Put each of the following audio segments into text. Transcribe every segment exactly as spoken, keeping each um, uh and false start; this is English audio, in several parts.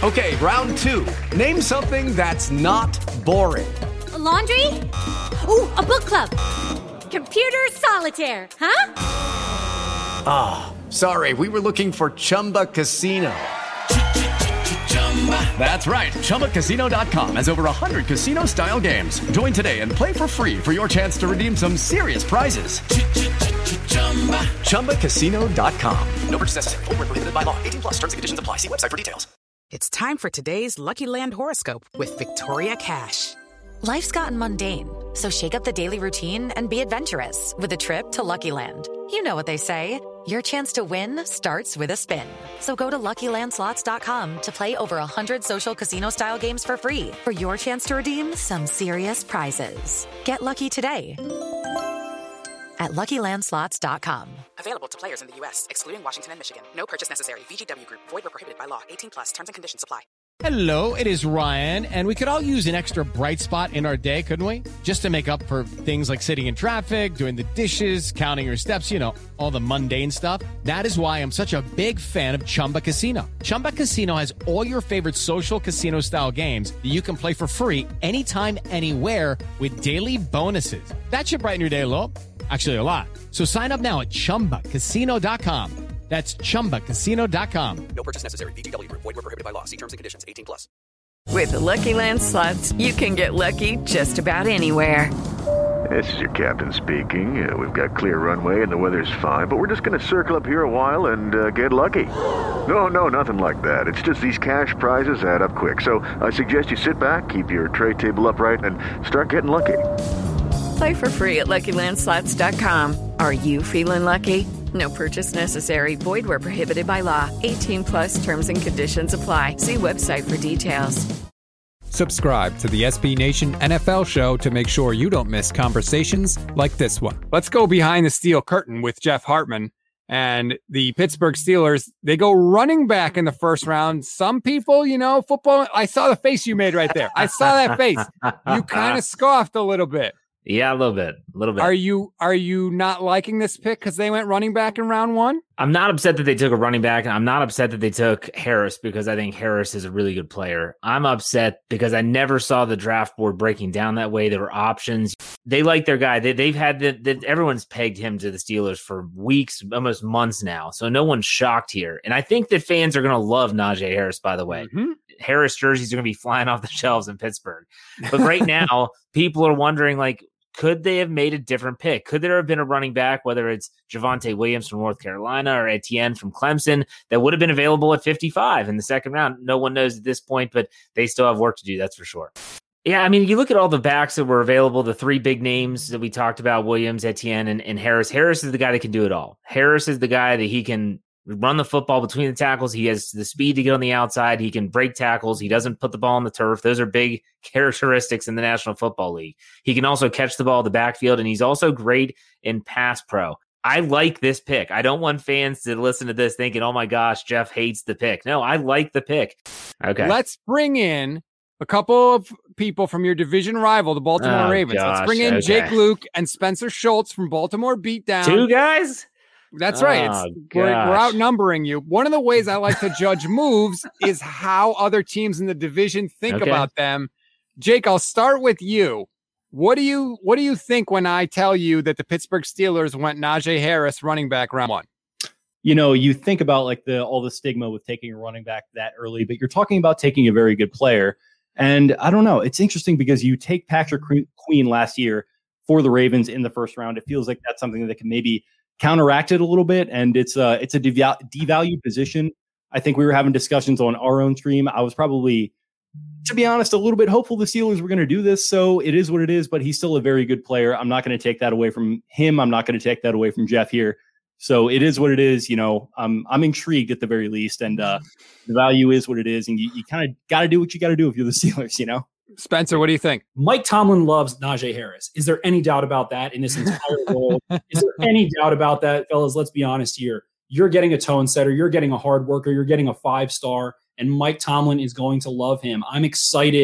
Okay, round two. Name something that's not boring. A laundry? Ooh, a book club. Computer solitaire, huh? Ah, oh, sorry. We were looking for Chumba Casino. That's right. Chumba Casino dot com has over one hundred casino-style games. Join today and play for free for your chance to redeem some serious prizes. Chumba Casino dot com. No purchase necessary. Void where prohibited by law. eighteen plus. Terms and conditions apply. See website for details. It's time for today's Lucky Land horoscope with Victoria Cash. Life's gotten mundane, so shake up the daily routine and be adventurous with a trip to Lucky Land. You know what they say. Your chance to win starts with a spin. So go to Lucky Land Slots dot com to play over one hundred social casino-style games for free for your chance to redeem some serious prizes. Get lucky today at Lucky Land Slots dot com. Available to players in the U S, excluding Washington and Michigan. No purchase necessary. V G W Group. Void where prohibited by law. eighteen plus. Terms and conditions apply. Hello, it is Ryan, and we could all use an extra bright spot in our day, couldn't we? Just to make up for things like sitting in traffic, doing the dishes, counting your steps, you know, all the mundane stuff. That is why I'm such a big fan of Chumba Casino. Chumba Casino has all your favorite social casino-style games that you can play for free anytime, anywhere with daily bonuses. That should brighten your day a little. Actually, a lot. So sign up now at Chumba Casino dot com. That's Chumba Casino dot com. No purchase necessary. V G W Group. Void where prohibited by law. See terms and conditions. eighteen plus. With the Lucky Land Slots, you can get lucky just about anywhere. This is your captain speaking. Uh, we've got clear runway and the weather's fine, but we're just going to circle up here a while and uh, get lucky. No, no, nothing like that. It's just these cash prizes add up quick. So I suggest you sit back, keep your tray table upright, and start getting lucky. Play for free at Lucky Land Slots dot com. Are you feeling lucky? No purchase necessary. Void where prohibited by law. eighteen plus terms and conditions apply. See website for details. Subscribe to the S B Nation N F L show to make sure you don't miss conversations like this one. Let's go behind the steel curtain with Jeff Hartman and the Pittsburgh Steelers. They go running back in the first round. Some people, you know, football. I saw the face you made right there. I saw that face. You kind of scoffed a little bit. Yeah, a little bit, a little bit. Are you are you not liking this pick because they went running back in round one? I'm not upset that they took a running back, and I'm not upset that they took Harris because I think Harris is a really good player. I'm upset because I never saw the draft board breaking down that way. There were options. They like their guy. They, they've had the, the, everyone's pegged him to the Steelers for weeks, almost months now. So no one's shocked here. And I think that fans are going to love Najee Harris, by the way. Mm-hmm. Harris jerseys are going to be flying off the shelves in Pittsburgh. But right now, people are wondering, like, could they have made a different pick? Could there have been a running back, whether it's Javonte Williams from North Carolina or Etienne from Clemson, that would have been available at fifty-five in the second round? No one knows at this point, but they still have work to do, that's for sure. Yeah, I mean, you look at all the backs that were available, the three big names that we talked about, Williams, Etienne, and, and Harris. Harris is the guy that can do it all. Harris is the guy that he can run the football between the tackles. He has the speed to get on the outside. He can break tackles. He doesn't put the ball on the turf. Those are big characteristics in the National Football League. He can also catch the ball in the backfield, and he's also great in pass pro. I like this pick. I don't want fans to listen to this thinking, oh my gosh, Jeff hates the pick. No, I like the pick. Okay. Let's bring in a couple of people from your division rival, the Baltimore oh, Ravens. Gosh, Let's bring in okay. Jake Luke and Spencer Schultz from Baltimore Beatdown. Two guys? That's right. Oh, it's, we're, we're outnumbering you. One of the ways I like to judge moves is how other teams in the division think Okay. about them. Jake, I'll start with you. What do you what do you think when I tell you that the Pittsburgh Steelers went Najee Harris running back round one? You know, you think about like the all the stigma with taking a running back that early, but you're talking about taking a very good player. And I don't know, it's interesting because you take Patrick Queen last year for the Ravens in the first round. It feels like that's something that can maybe counteract it a little bit, and it's a it's a deval- devalued position. I think we were having discussions on our own stream. I was probably, to be honest, a little bit hopeful the Steelers were going to do this. So it is what it is, but he's still a very good player. I'm not going to take that away from him. I'm not going to take that away from Jeff here. So it is what it is. You know, I'm I'm intrigued at the very least, and uh, the value is what it is, and you, you kind of got to do what you got to do if you're the Steelers. You know. Spencer, what do you think? Mike Tomlin loves Najee Harris. Is there any doubt about that in this entire world? Is there any doubt about that, fellas? Let's be honest here. You're getting a tone setter. You're getting a hard worker. You're getting a five-star, and Mike Tomlin is going to love him. I'm excited.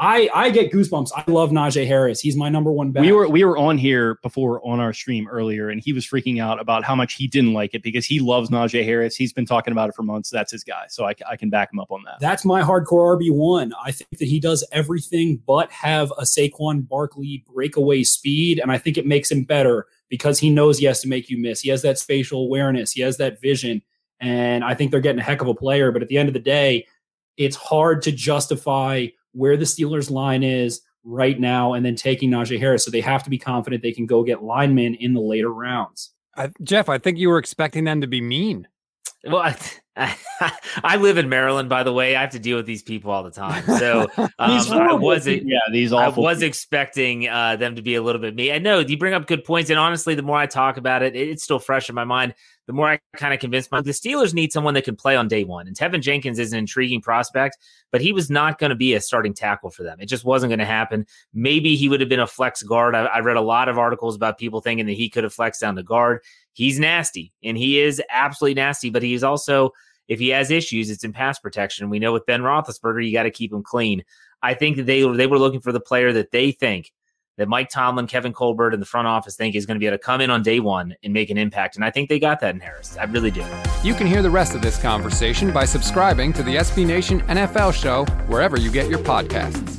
I, I get goosebumps. I love Najee Harris. He's my number one back. We were we were on here before on our stream earlier, and he was freaking out about how much he didn't like it because he loves Najee Harris. He's been talking about it for months. That's his guy. So I, I can back him up on that. That's my hardcore R B one. I think that he does everything but have a Saquon Barkley breakaway speed, and I think it makes him better because he knows he has to make you miss. He has that spatial awareness. He has that vision, and I think they're getting a heck of a player. But at the end of the day, it's hard to justify where the Steelers line is right now and then taking Najee Harris. So they have to be confident they can go get linemen in the later rounds. Uh, Jeff, I think you were expecting them to be mean. Well, I, I, I live in Maryland, by the way. I have to deal with these people all the time. So um, I wasn't. Yeah, these I awful was people. expecting uh, them to be a little bit mean. I know you bring up good points, and honestly, the more I talk about it, it it's still fresh in my mind. The more I kind of convince myself, the Steelers need someone that can play on day one. And Tevin Jenkins is an intriguing prospect, but he was not going to be a starting tackle for them. It just wasn't going to happen. Maybe he would have been a flex guard. I, I read a lot of articles about people thinking that he could have flexed down to guard. He's nasty, and he is absolutely nasty, but he's also, if he has issues, it's in pass protection. We know with Ben Roethlisberger, you got to keep him clean. I think that they, they were looking for the player that they think that Mike Tomlin, Kevin Colbert, and the front office think is going to be able to come in on day one and make an impact. And I think they got that in Harris. I really do. You can hear the rest of this conversation by subscribing to the S B Nation N F L show wherever you get your podcasts.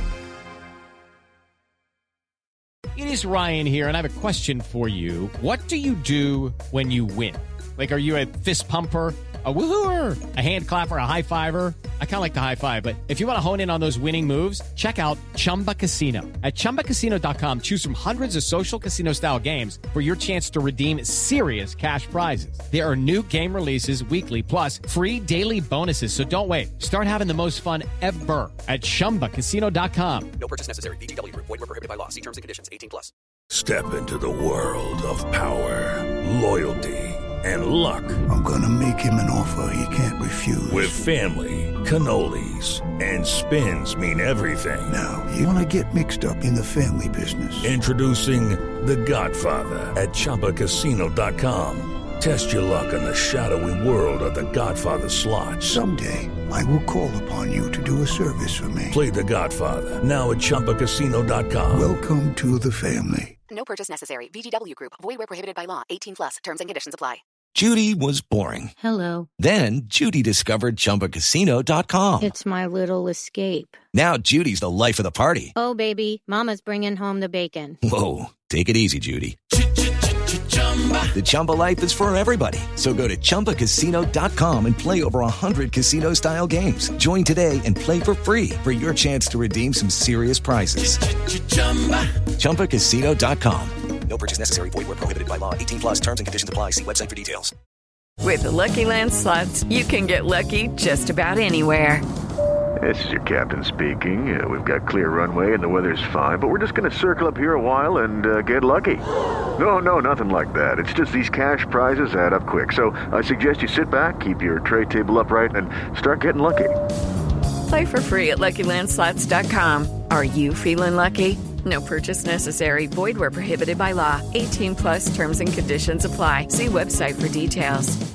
It is Ryan here, and I have a question for you. What do you do when you win? Like, are you a fist pumper, a woohooer, a hand clapper, a high fiver? I kind of like the high five, but if you want to hone in on those winning moves, check out Chumba Casino. At chumba casino dot com, choose from hundreds of social casino style games for your chance to redeem serious cash prizes. There are new game releases weekly, plus free daily bonuses. So don't wait. Start having the most fun ever at chumba casino dot com. No purchase necessary. V G W Group. Void where prohibited by law. See terms and conditions. eighteen plus. Step into the world of power, loyalty, and luck. I'm gonna make him an offer he can't refuse. With family, cannolis, and spins mean everything. Now, you wanna get mixed up in the family business. Introducing The Godfather at chumba casino dot com. Test your luck in the shadowy world of The Godfather slot. Someday, I will call upon you to do a service for me. Play The Godfather, now at chumba casino dot com. Welcome to the family. No purchase necessary. V G W Group. Void where prohibited by law. eighteen plus. Terms and conditions apply. Judy was boring. Hello. Then Judy discovered chumba casino dot com. It's my little escape. Now Judy's the life of the party. Oh, baby, mama's bringing home the bacon. Whoa, take it easy, Judy. The Chumba life is for everybody. So go to chumba casino dot com and play over one hundred casino-style games. Join today and play for free for your chance to redeem some serious prizes. chumba casino dot com. No purchase necessary. Void where prohibited by law. eighteen plus. Terms and conditions apply. See website for details. With the Lucky Land Slots, you can get lucky just about anywhere. This is your captain speaking. Uh, we've got clear runway and the weather's fine, but we're just going to circle up here a while and uh, get lucky. No, no, nothing like that. It's just these cash prizes add up quick. So I suggest you sit back, keep your tray table upright, and start getting lucky. Play for free at lucky land slots dot com. Are you feeling lucky? No purchase necessary. Void where prohibited by law. eighteen plus terms and conditions apply. See website for details.